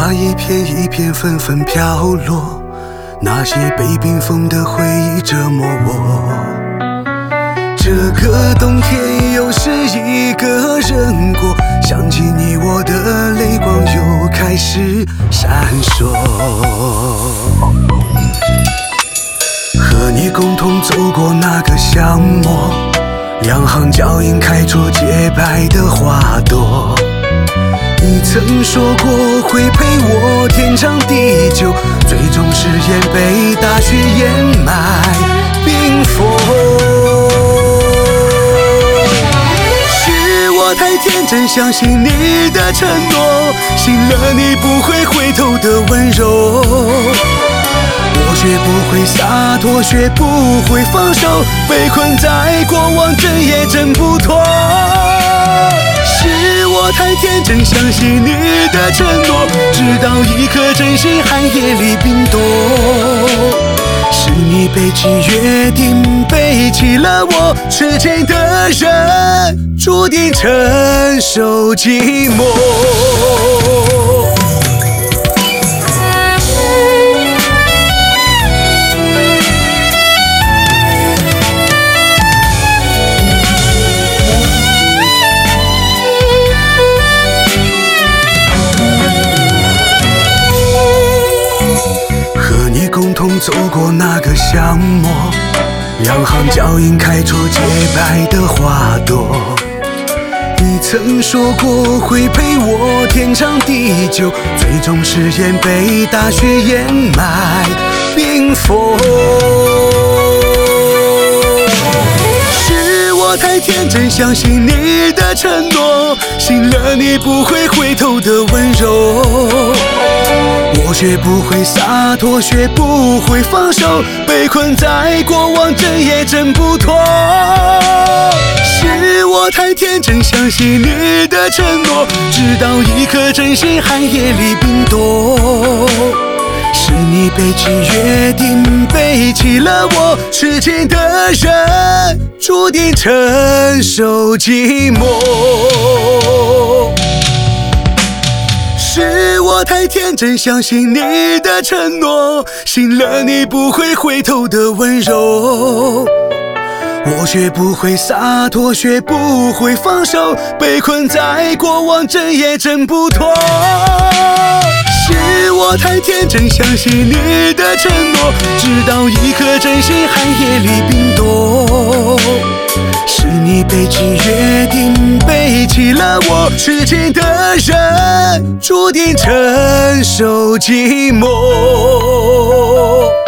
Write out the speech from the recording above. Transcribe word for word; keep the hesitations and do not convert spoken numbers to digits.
花一片一片纷纷飘落，那些被冰封的回忆折磨我。这个冬天又是一个人过，想起你我的泪光又开始闪烁。和你共同走过那个巷陌，两行脚印开出洁白的花朵。你曾说过会陪我天长地久，最终誓言被大雪掩埋冰封。是我太天真，相信你的承诺，信了你不会回头的温柔。我学不会洒脱，学不会放手，被困在过往，挣也挣不脱。是我太天真，相信你的承诺，直到一颗真心寒夜里冰冻。是你背弃约定，背弃了我，痴情的人注定承受寂寞。共同走过那个巷陌，两行脚印开出洁白的花朵。你曾说过会陪我天长地久，最终誓言被大雪掩埋冰封。是我太天真，相信你的承诺，信了你不会回头的温柔。我学不会洒脱，学不会放手，被困在过往，挣也挣不脱。是我太天真，相信你的承诺，直到一颗真心寒夜里冰冻。是你背弃约定，背弃了我，痴情的人注定承受寂寞。是我太天真，相信你的承诺，信了你不会回头的温柔。我学不会洒脱，学不会放手，被困在过往，挣也挣不脱。是我太天真，相信你的承诺，直到一颗真心寒夜里冰冻。是你背弃约定，背弃了我，痴情的人注定承受寂寞。